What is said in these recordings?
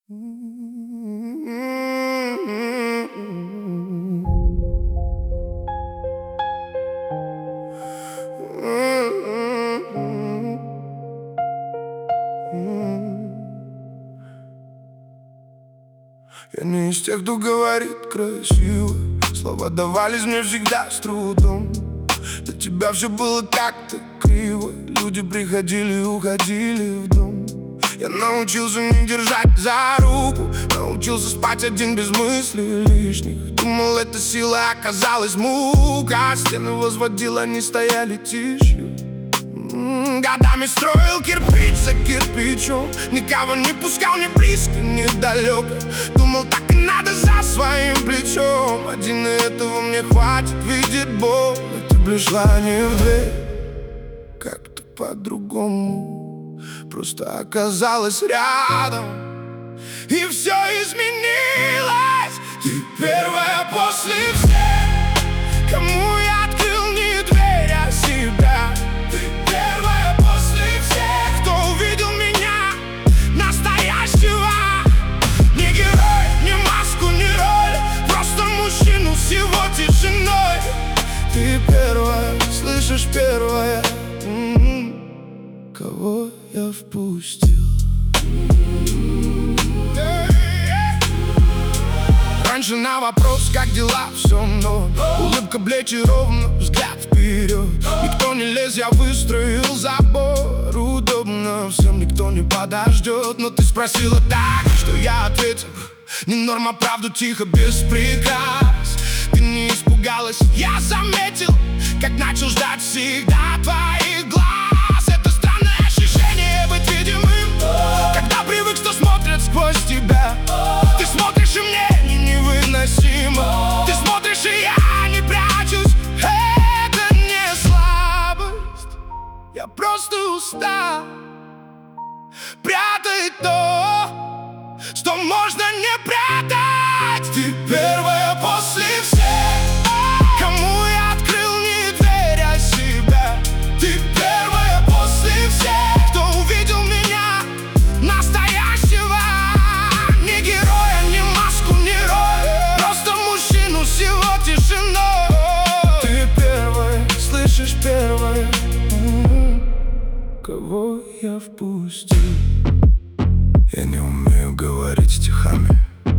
Я не из тех, кто говорит красиво. Слова давались мне всегда с трудом. Для тебя все было как-то криво. Люди приходили и уходили в дом. Я научился не держать за руку, научился спать один без мыслей лишних. Думал, эта сила оказалась мука. Стены возводил, они стояли тишью. Годами строил кирпич за кирпичом, никого не пускал ни близко, ни далеко. Думал, так и надо за своим плечом. Один этого мне хватит видеть боль. Но ты пришла не в дверь, как-то по-другому. Просто оказалась рядом, и все изменилось. Ты первая после всех, кому я открыл не дверь, а себя. Ты первая после всех, кто увидел меня настоящего. Не герой, не маску, не роль, просто мужчину с его тишиной. Ты первая, слышишь, первая, кого я впустил. Раньше на вопрос, как дела, все норм. Улыбка, плечи ровно, взгляд вперед. Никто не лез, я выстроил забор. Удобно всем, никто не подождет. Но ты спросила так, что я ответил: не норма, правду тихо, без прикрас. Ты не испугалась, я заметил, как начал ждать всегда твоих глаз. Это странное ощущение быть видимым, когда привык, что смотрят сквозь тебя. Ты смотришь, и мне невыносимо. Ты смотришь, и я не прячусь. Это не слабость, я просто устал прятать то, что можно не прятать. Ты первая после всех, кому я открыл не дверь, а себя. Ты первая после всех, кто увидел меня настоящего. Не героя, не маску, не роль, просто мужчину с его тишиной. Ты первая, слышишь, первая, кого я впустил. Я не умею говорить стихами,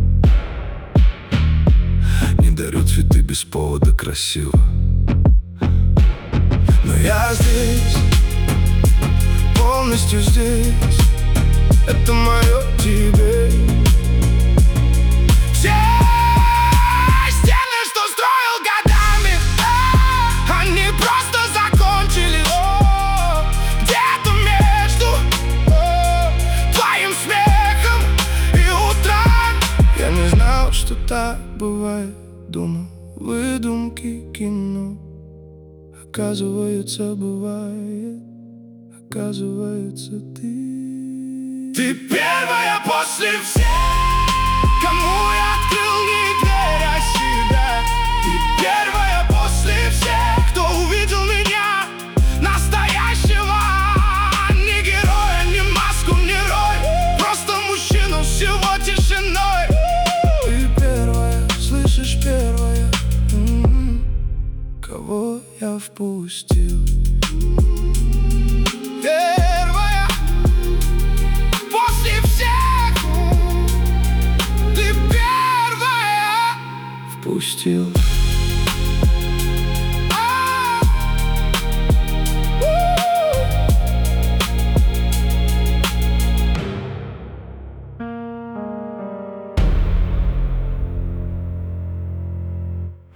не дарю цветы без повода красиво. Но я здесь, полностью здесь. Это мое тебе. Все стены, что строил годами, они просто закончились где-то между твоим смехом и утром. Я не знал, что так бывает, думал, выдумки, кино. Оказывается, бывает, оказывается, ты. Ты первая после всех, кому я открыл не дверь, а себя. Ты первая после всех, кто увидел меня настоящего. Не героя, не маску, не роль, просто мужчину с его тишиной. Ты первая, слышишь, первая, кого я впустил. Первая после всех, ты первая впустил.